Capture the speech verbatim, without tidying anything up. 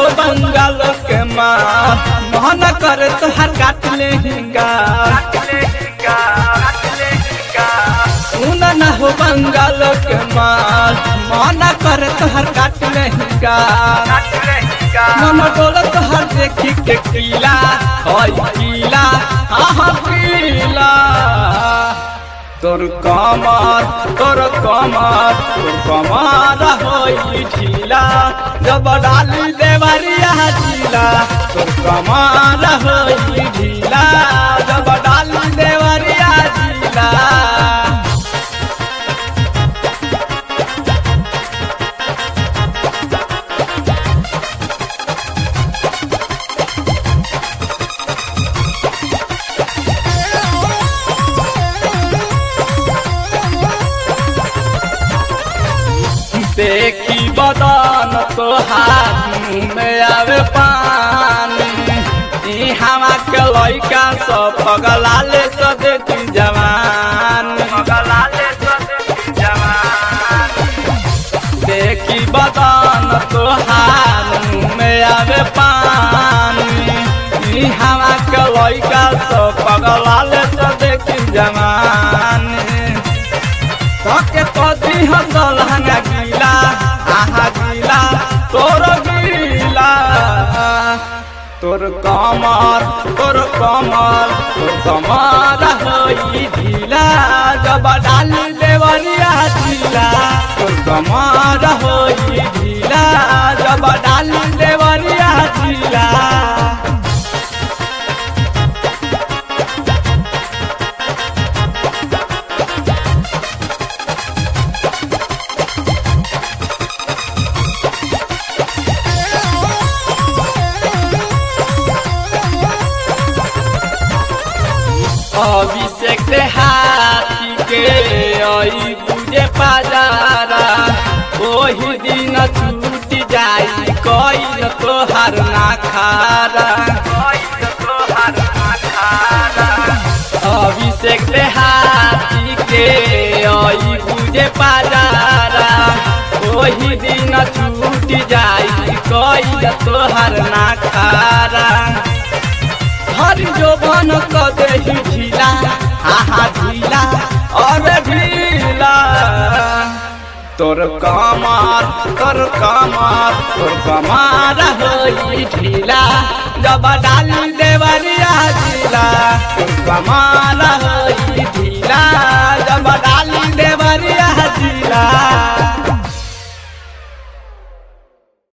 हो बंगाल के माँ मोहन कर तुहार काट ले हिंगा सुन न हो बंगाल के माँ मोहन कर तुहार काट ले हिंगा मन डोल तुहार देखी के कीला कीला हाँ कीला तोर कमर तोर कमर तोर कमर होई ढीला जब डाली देवरिया जिला तोर कमर होई ढीला जब डाली देवरिया जिला देखी बदन तोहार मुँह में आवे पानी हवा के लइका सब पगला ले तो देखी जवान पगला ले तो देखी जवान देखी बदन तोहार मुँह में आवे पानी हवा के लइका सब पगला ले तो देखी जवान के कदी हंसल हंगा गीला आहा गीला तोर गीला तोर कमर तोर कमर तोर कमर होई ढीला जब डाली देवरिया जिला तोर कमर होई ढीला जब डाली देवरिया जिला अभिषेक हाथी के आई पूजे पाजारा ओही दिन छूट जाई कोई तोहार ना खारा अभिषेक हाथी के आई पूजे पाजारा ओही दिन छूट जाई कोई तोहार ना खारा हर जो बन कदे ढीला आहा ढीला और ढीला तोर कमर तोर कमर तोर कमर होई ढीला जब डाली देवरिया जिला तोर कमर होई ढीला जब डाली देवरिया जिला।